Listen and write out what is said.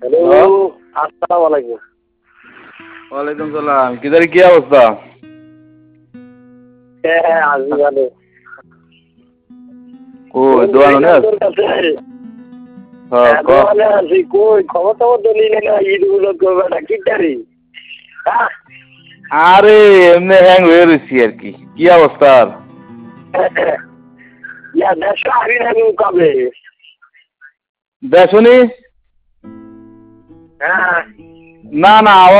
Hello, আসসালামু আলাইকুম। ওয়ালাইকুম সালাম। কিদার কি অবস্থা? হ্যাঁ, আছি ভালো। কই দোয়ানো না? তোর কাছে হ্যাঁ ক। দোকানে আছি। কই খবর টবর তো নিলে না, ঈদ গুলো করবে না কি তারি? আরে এমনি হ্যাং হয়ে রয়েছি আর কি। কি অবস্থা? ইয়া দেড়শো আগে নাকি কবে? দেখনি? হ্যাঁ না না